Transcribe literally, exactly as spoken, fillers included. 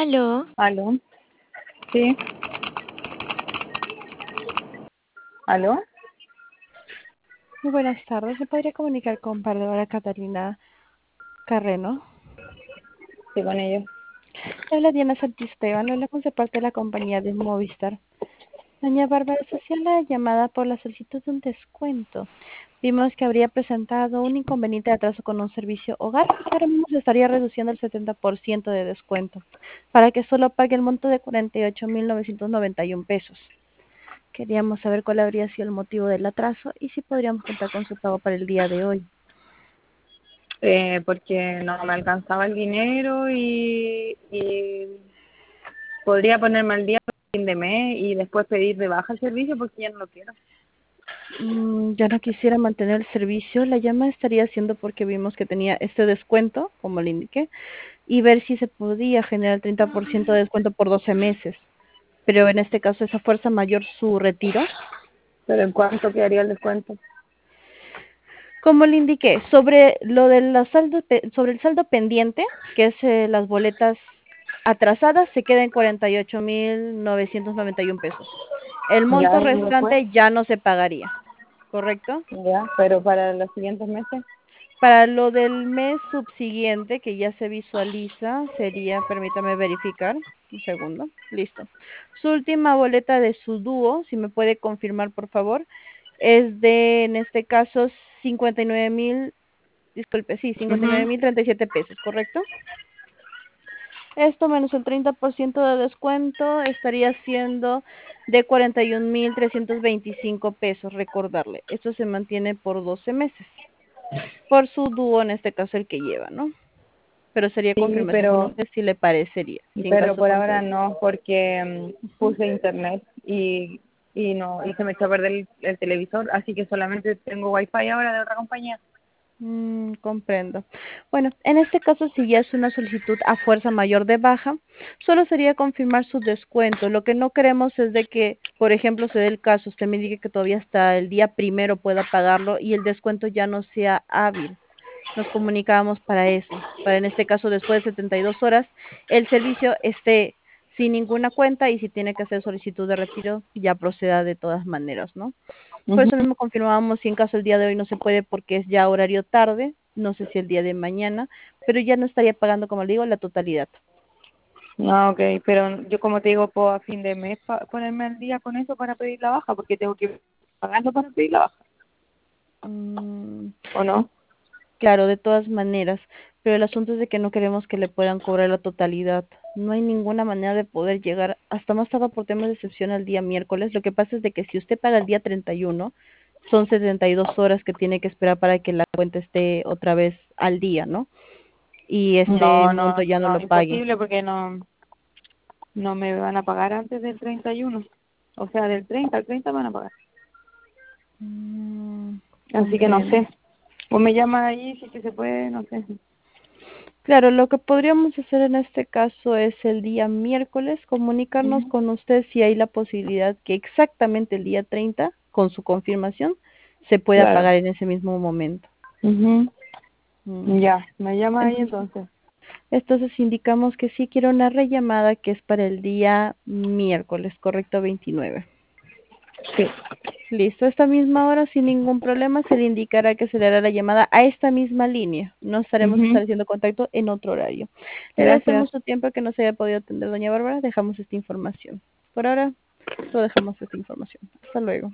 Aló. ¿Aló? Sí. ¿Aló? Muy buenas tardes. ¿Me podría comunicar con Bárbara Catalina Carreno? Sí, con ellos. Habla Diana Santisteban. Le hablamos de parte de la compañía de Movistar. Doña Bárbara, se hacía la llamada por la solicitud de un descuento. Vimos que habría presentado un inconveniente de atraso con un servicio hogar y ahora mismo se estaría reduciendo el setenta por ciento de descuento para que solo pague el monto de cuarenta y ocho mil novecientos noventa y uno pesos. Queríamos saber cuál habría sido el motivo del atraso y si podríamos contar con su pago para el día de hoy. Eh, porque no me alcanzaba el dinero y, y podría ponerme al día a fin de mes y después pedir de baja el servicio porque ya no lo quiero. Mm, ya no quisiera mantener el servicio. La llama estaría haciendo porque vimos que tenía este descuento, como le indiqué, y ver si se podía generar el treinta por ciento de descuento por doce meses. Pero en este caso es a fuerza mayor su retiro. ¿Pero en cuánto quedaría el descuento? Como le indiqué, sobre lo del saldo, sobre el saldo pendiente, que es eh, las boletas atrasadas, se queda en cuarenta y ocho mil novecientos noventa y uno pesos. El monto Ya, y después, restante ya no se pagaría, ¿correcto? ya, pero para los siguientes meses. Para lo del mes subsiguiente, que ya se visualiza, sería, permítame verificar, un segundo, listo. Su última boleta de su dúo, si me puede confirmar, por favor, es de, en este caso, cincuenta y nueve mil, disculpe, sí, cincuenta y nueve Mhm. mil treinta y siete pesos, ¿correcto? Esto menos el treinta por ciento de descuento estaría siendo de cuarenta y un mil trescientos veinticinco pesos, recordarle. Esto se mantiene por doce meses. Por su dúo, en este caso el que lleva, ¿no? Pero sería Sí, confirmación con pero usted si le parecería, si en pero caso por ahora contrario. no, porque mm, Ujú. puse internet y y no y se me echó a perder el, el televisor, así que solamente tengo wifi ahora de otra compañía. Mm, comprendo. Bueno, en este caso, si ya es una solicitud a fuerza mayor de baja, solo sería confirmar su descuento. Lo que no queremos es de que, por ejemplo, se dé el caso, usted me diga que todavía hasta el día primero pueda pagarlo y el descuento ya no sea hábil. Nos comunicábamos para eso, para en este caso después de setenta y dos horas el servicio esté sin ninguna cuenta y si tiene que hacer solicitud de retiro ya proceda de todas maneras, ¿no? Por Ujú. eso mismo confirmábamos si en caso el día de hoy no se puede porque es ya horario tarde, no sé si el día de mañana, pero ya no estaría pagando, como le digo, la totalidad. No, okay, pero yo como te digo, puedo a fin de mes pa- ponerme al día con eso para pedir la baja, porque tengo que ir pagando para pedir la baja, Mm, ¿o no? claro, de todas maneras, pero el asunto es de que no queremos que le puedan cobrar la totalidad. No hay ninguna manera de poder llegar, hasta más estaba por temas de excepción al día miércoles. Lo que pasa es de que si usted paga el día treinta y uno, son setenta y dos horas que tiene que esperar para que la cuenta esté otra vez al día, ¿no? Y ese No, monto no, ya no no, lo pague. imposible porque no no me van a pagar antes del treinta y uno. O sea, del treinta al treinta me van a pagar. Mm, Así que no comprendo. sé. O me llaman ahí si es que se puede, no sé. Claro, lo que podríamos hacer en este caso es el día miércoles comunicarnos Ujú. con usted si hay la posibilidad que exactamente el día treinta, con su confirmación, se pueda Claro. pagar en ese mismo momento. Mhm. Mm. Ya, me llama ahí Entonces, entonces. entonces indicamos que sí quiero una rellamada que es para el día miércoles, correcto, veintinueve. Sí. Listo, a esta misma hora, sin ningún problema, se le indicará que se le hará la llamada a esta misma línea. No estaremos Mhm. estableciendo contacto en otro horario. Le Gracias. agradecemos su tiempo que nos haya podido atender, doña Bárbara. Dejamos esta información. Por ahora, lo dejamos esta información. Hasta luego.